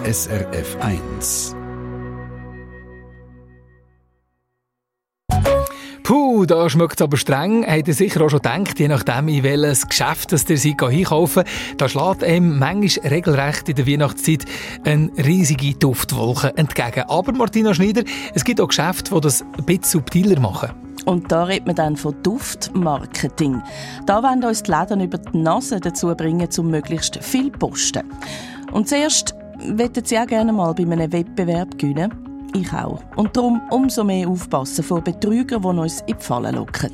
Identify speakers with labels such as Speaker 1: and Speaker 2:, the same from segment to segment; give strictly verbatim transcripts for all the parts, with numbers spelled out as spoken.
Speaker 1: S R F eins.
Speaker 2: Puh, da schmeckt es aber streng. Habt ihr sicher auch schon gedacht, je nachdem, in welches Geschäft das ihr seid, einkaufen, da schlägt einem manchmal regelrecht in der Weihnachtszeit eine riesige Duftwolke entgegen. Aber Martina Schneider, es gibt auch Geschäfte, die das ein bisschen subtiler machen.
Speaker 3: Und da redet man dann von Duftmarketing. Da wollen uns die Läden über die Nase dazu bringen, um möglichst viel zu posten. Und zuerst möchten sie auch gerne mal bei einem Wettbewerb gewinnen. Ich auch. Und darum umso mehr aufpassen vor Betrügern, die uns in die Falle locken.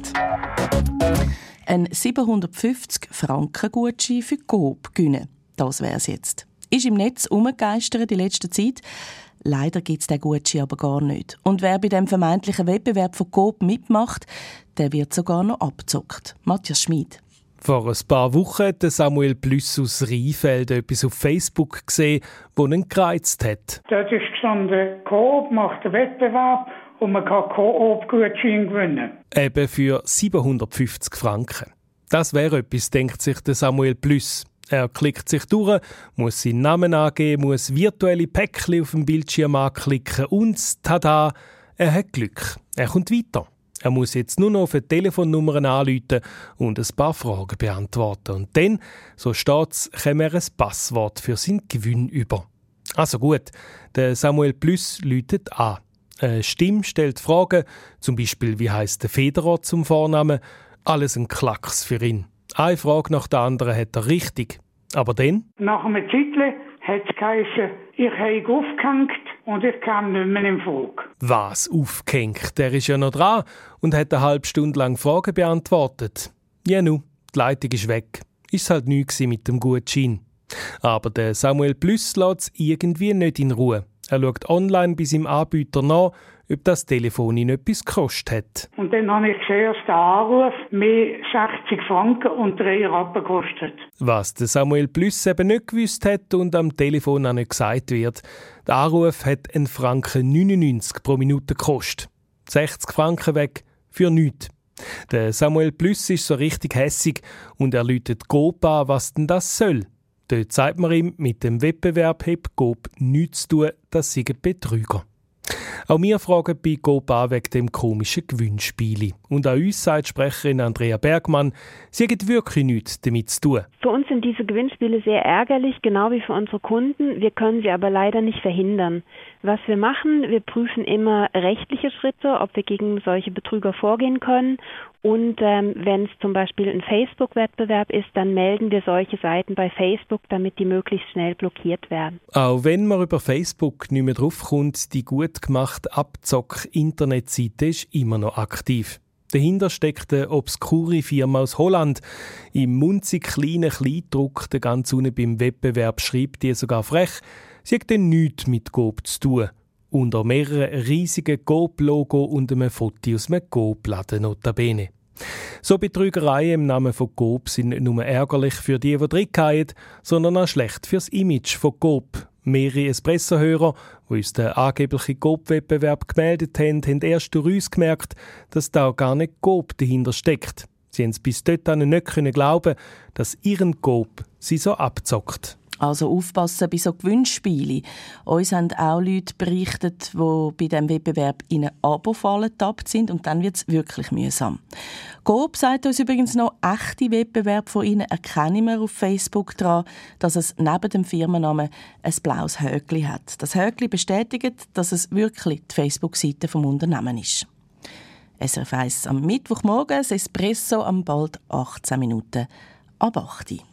Speaker 3: Ein siebenhundertfünfzig Franken Gutschein für Coop gewinnen. Das wäre es jetzt. Ist im Netz umgegeistert in letzter Zeit. Leider gibt es diesen Gutschein aber gar nicht. Und wer bei dem vermeintlichen Wettbewerb von Coop mitmacht, der wird sogar noch abgezockt. Matthias Schmid.
Speaker 4: Vor ein paar Wochen hat Samuel Plüss aus Rheinfeld etwas auf Facebook gesehen, das ihn gereizt hat.
Speaker 5: Dort ist gestanden, Coop macht einen Wettbewerb und man kann Coop-Gutschein gewinnen.
Speaker 4: Eben für siebenhundertfünfzig Franken. Das wäre etwas, denkt sich Samuel Plüss. Er klickt sich durch, muss seinen Namen angeben, muss virtuelle Päckchen auf dem Bildschirm anklicken und tada, er hat Glück. Er kommt weiter. Er muss jetzt nur noch auf die Telefonnummern anrufen und ein paar Fragen beantworten. Und dann, so steht es, kommt er ein Passwort für seinen Gewinn über. Also gut, der Samuel Plüss läutet an. Eine Stimme stellt Fragen, zum Beispiel, wie heisst der Federer zum Vornamen? Alles ein Klacks für ihn. Eine Frage nach der anderen hat er richtig. Aber dann?
Speaker 5: Nach einem Zeitchen hat es geheißen, ich habe aufgehängt und ich kam nicht mehr in Frage.
Speaker 4: Was aufgehängt? Der ist ja noch dran und hat eine halbe Stunde lang Fragen beantwortet. Ja nu, die Leitung ist weg. Ist halt nichts mit dem Gutschein. Aber der Samuel Plüss lässt es irgendwie nicht in Ruhe. Er schaut online bei seinem Anbieter nach, ob das Telefon ihn etwas gekostet hat.
Speaker 5: Und dann habe ich gesehen, dass der Anruf mehr sechzig Franken und drei Rappen kostet.
Speaker 4: Was der Samuel Plüss eben nicht gewusst hat und am Telefon auch nicht gesagt wird, der Anruf hat einen Franken neunundneunzig pro Minute gekostet. sechzig Franken weg für nichts. Der Samuel Plüss ist so richtig hässig und er läutet Coop an, was denn das soll. Dort sagt man ihm, mit dem Wettbewerb hat Coop nichts zu tun, das sei ein Betrüger. Auch wir fragen bei Coop an wegen dem komischen Gewinnspiel. Und an uns sagt Sprecherin Andrea Bergmann, sie hat wirklich nichts damit zu tun.
Speaker 6: Für uns sind diese Gewinnspiele sehr ärgerlich, genau wie für unsere Kunden. Wir können sie aber leider nicht verhindern. Was wir machen, wir prüfen immer rechtliche Schritte, ob wir gegen solche Betrüger vorgehen können. Und ähm, wenn es zum Beispiel ein Facebook-Wettbewerb ist, dann melden wir solche Seiten bei Facebook, damit die möglichst schnell blockiert werden.
Speaker 4: Auch wenn man über Facebook nicht mehr draufkommt, die gut gemachte Abzock-Internetseite ist immer noch aktiv. Dahinter steckt eine obskure Firma aus Holland. Im munzig kleinen Kleindruck, der ganz unten beim Wettbewerb, schreibt die sogar frech, sie hat dann nichts mit Coop zu tun. Unter mehreren riesigen Coop-Logo und einem Foto aus einem Coop-Laden notabene. So Betrügereien im Namen von Coop sind nicht nur ärgerlich für die, die drin sondern auch schlecht fürs Image von Coop. Mehrere Espresso-Hörer, die uns den angeblichen Coop-Wettbewerb gemeldet haben, haben erst durch uns gemerkt, dass da gar nicht Coop dahinter steckt. Sie haben es bis dahin nicht glauben, dass ihren Coop sie so abzockt.
Speaker 3: Also aufpassen bei so Gewinnspielen. Uns haben auch Leute berichtet, die bei diesem Wettbewerb in eine Abo-Falle getappt sind und dann wird es wirklich mühsam. Coop sagt uns übrigens noch, echte Wettbewerbe von ihnen erkennen wir auf Facebook daran, dass es neben dem Firmennamen ein blaues Häkchen hat. Das Häkchen bestätigt, dass es wirklich die Facebook-Seite vom Unternehmen ist. S R F eins am Mittwochmorgen, das Espresso am bald achtzehn Minuten ab acht Uhr.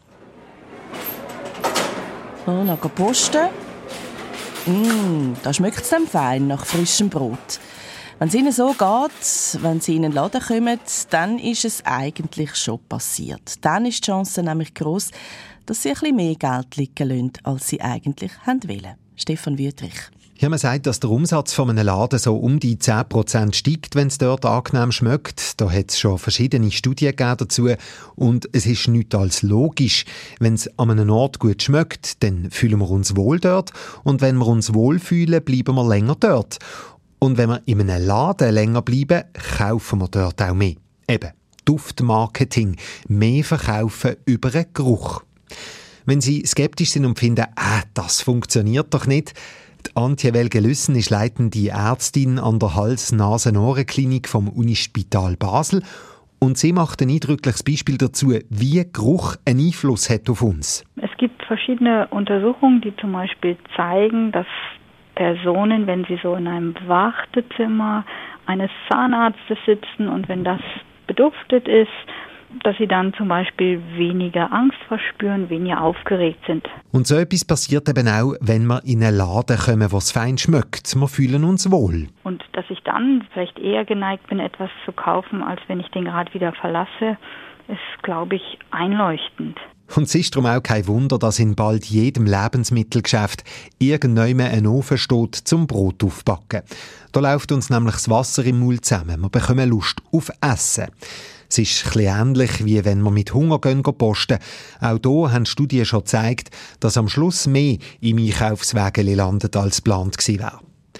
Speaker 3: So, noch posten. Mm, da schmeckt es dann fein nach frischem Brot. Wenn es ihnen so geht, wenn sie in den Laden kommen, dann ist es eigentlich schon passiert. Dann ist die Chance nämlich gross, dass sie ein bisschen mehr Geld liegen lassen, als sie eigentlich wollen. Stefan Wüthrich.
Speaker 7: Ja, man sagt, dass der Umsatz von einem Laden so um die zehn Prozent steigt, wenn es dort angenehm schmeckt. Da hat es schon verschiedene Studien dazu. Und es ist nichts als logisch. Wenn es an einem Ort gut schmeckt, dann fühlen wir uns wohl dort. Und wenn wir uns wohl fühlen, bleiben wir länger dort. Und wenn wir in einem Laden länger bleiben, kaufen wir dort auch mehr. Eben, Duftmarketing. Mehr verkaufen über einen Geruch. Wenn Sie skeptisch sind und finden, äh, das funktioniert doch nicht, die Antje Welge-Lüssen ist leitende Ärztin an der Hals-Nasen-Ohren-Klinik vom Unispital Basel und sie macht ein eindrückliches Beispiel dazu, wie Geruch einen Einfluss hat auf uns.
Speaker 8: Es gibt verschiedene Untersuchungen, die zum Beispiel zeigen, dass Personen, wenn sie so in einem Wartezimmer eines Zahnarztes sitzen und wenn das beduftet ist, dass sie dann zum Beispiel weniger Angst verspüren, weniger aufgeregt sind.
Speaker 7: Und so etwas passiert eben auch, wenn wir in einen Laden kommen, wo es fein schmeckt. Wir fühlen uns wohl.
Speaker 8: Und dass ich dann vielleicht eher geneigt bin, etwas zu kaufen, als wenn ich den gerade wieder verlasse, ist, glaube ich, einleuchtend.
Speaker 7: Und es ist darum auch kein Wunder, dass in bald jedem Lebensmittelgeschäft irgendjemand ein Ofen steht zum Brot aufbacken. Da läuft uns nämlich das Wasser im Mund zusammen. Wir bekommen Lust auf Essen. Es ist ein bisschen ähnlich, wie wenn wir mit Hunger gehen, gehen posten. Auch hier haben Studien schon gezeigt, dass am Schluss mehr im Einkaufswägeli landet, als geplant gewesen wäre.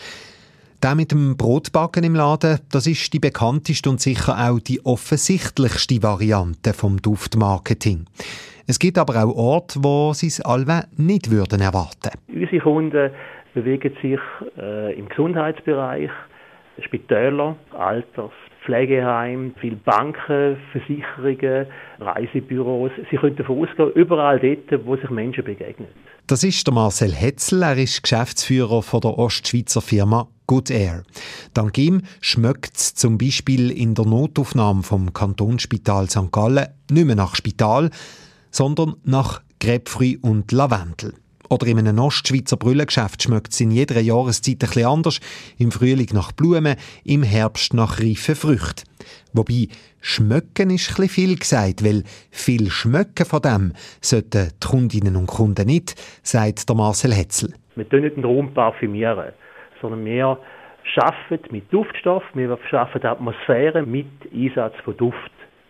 Speaker 7: Der mit dem Brotbacken im Laden, das ist die bekannteste und sicher auch die offensichtlichste Variante vom Duftmarketing. Es gibt aber auch Orte, wo sie es alle nicht würden erwarten.
Speaker 9: Unsere Kunden bewegen sich äh, im Gesundheitsbereich, Spitäler, Alters, Pflegeheim, viele Banken, Versicherungen, Reisebüros. Sie können davon ausgehen, überall dort, wo sich Menschen begegnen.
Speaker 7: Das ist der Marcel Hetzel, er ist Geschäftsführer von der Ostschweizer Firma Good Air. Dank ihm schmeckt es zum Beispiel in der Notaufnahme vom Kantonsspital Sankt Gallen nicht mehr nach Spital, sondern nach Grapefruit und Lavendel. Oder in einem Ostschweizer Brüllengeschäft schmeckt es in jeder Jahreszeit ein bisschen anders. Im Frühling nach Blumen, im Herbst nach reifen Früchten. Wobei, schmecken ist ein bisschen viel gesagt, weil viel schmecken von dem sollten die Kundinnen und Kunden nicht, sagt der Marcel Hetzel.
Speaker 9: Wir tun nicht den Raum parfümieren, sondern wir arbeiten mit Duftstoff, wir arbeiten Atmosphäre mit Einsatz von Duft.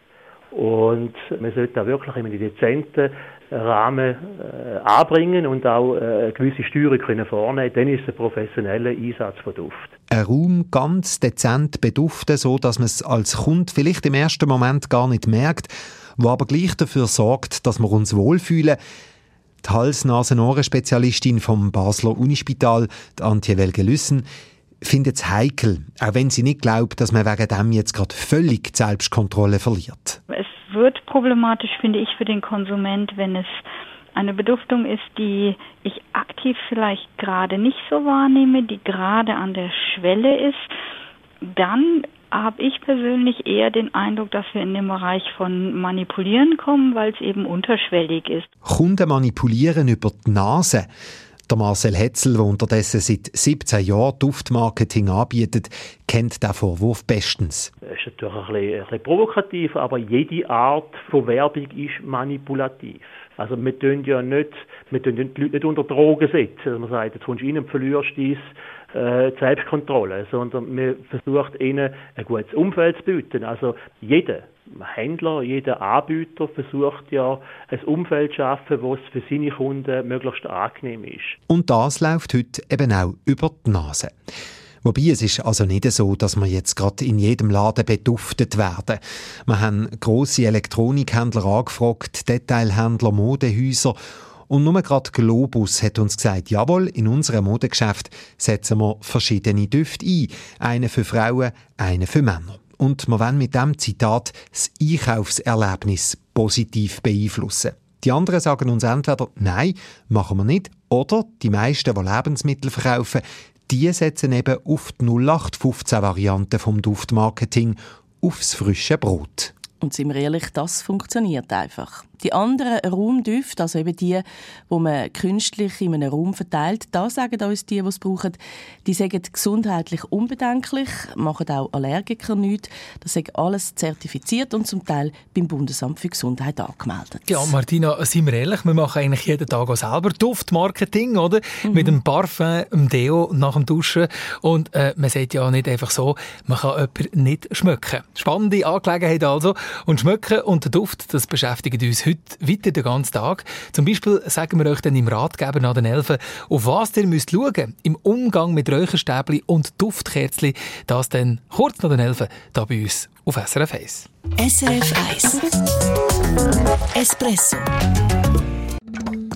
Speaker 9: Und man sollte da wirklich in einem dezenten Rahmen äh, anbringen und auch äh, eine gewisse Steuerung können vornehmen. Dann ist es ein professioneller Einsatz von Duft.
Speaker 7: Ein Raum ganz dezent beduften, so dass man es als Kunde vielleicht im ersten Moment gar nicht merkt, wo aber gleich dafür sorgt, dass wir uns wohlfühlen. Die Hals-Nasen-Ohren-Spezialistin vom Basler Unispital, die Antje Welge-Lüssen, findet es heikel, auch wenn sie nicht glaubt, dass man wegen dem jetzt gerade völlig die Selbstkontrolle verliert.
Speaker 8: Es wird problematisch, finde ich, für den Konsument, wenn es eine Beduftung ist, die ich aktiv vielleicht gerade nicht so wahrnehme, die gerade an der Schwelle ist. Dann habe ich persönlich eher den Eindruck, dass wir in den Bereich von Manipulieren kommen, weil es eben unterschwellig ist.
Speaker 7: Kunden manipulieren über die Nase. Der Marcel Hetzel, der unterdessen seit siebzehn Jahren Duftmarketing anbietet, kennt den Vorwurf bestens.
Speaker 9: Das ist natürlich ein bisschen, ein bisschen provokativ, aber jede Art von Werbung ist manipulativ. Also wir tun ja nicht, wir tun die Leute nicht unter Drogen setzen. Also man sagt, jetzt kommst du rein und verlierst dein äh, die Selbstkontrolle, sondern man versucht ihnen ein gutes Umfeld zu bieten. Also jeder Händler, jeder Anbieter versucht ja ein Umfeld zu schaffen, das für seine Kunden möglichst angenehm ist.
Speaker 7: Und das läuft heute eben auch über die Nase. Wobei, es ist also nicht so, dass wir jetzt gerade in jedem Laden beduftet werden. Wir haben grosse Elektronikhändler angefragt, Detailhändler, Modehäuser. Und nur gerade Globus hat uns gesagt, jawohl, in unserem Modegeschäft setzen wir verschiedene Düfte ein. Einen für Frauen, einen für Männer. Und wir wollen mit diesem Zitat das Einkaufserlebnis positiv beeinflussen. Die anderen sagen uns entweder, nein, machen wir nicht, oder die meisten, die Lebensmittel verkaufen, die setzen eben auf die null acht fünfzehn Variante vom Duftmarketing, aufs frische Brot.
Speaker 3: Und sind wir ehrlich, das funktioniert einfach. Die anderen Raumdüfte, also eben die, die man künstlich in einem Raum verteilt, da sagen uns die, die es brauchen, die sagen gesundheitlich unbedenklich, machen auch Allergiker nichts. Das ist alles zertifiziert und zum Teil beim Bundesamt für Gesundheit angemeldet.
Speaker 2: Ja, Martina, sind wir ehrlich, wir machen eigentlich jeden Tag auch selber Duftmarketing, oder? Mhm. Mit dem Parfum, dem Deo nach dem Duschen. Und äh, man sagt ja nicht einfach so, man kann jemanden nicht schmecken. Spannende Angelegenheit also. Und Schmecken und der Duft, das beschäftigt uns heute weiter den ganzen Tag. Zum Beispiel sagen wir euch dann im Ratgeber nach den Elfen, auf was ihr müsst schauen im Umgang mit Räucherstäbli und Duftkerzli. Das dann kurz nach den Elfen hier bei uns auf S R F eins.
Speaker 1: S R F eins Espresso.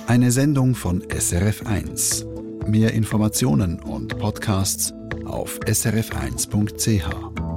Speaker 1: Eine Sendung von S R F eins. Mehr Informationen und Podcasts auf s r f eins punkt c h.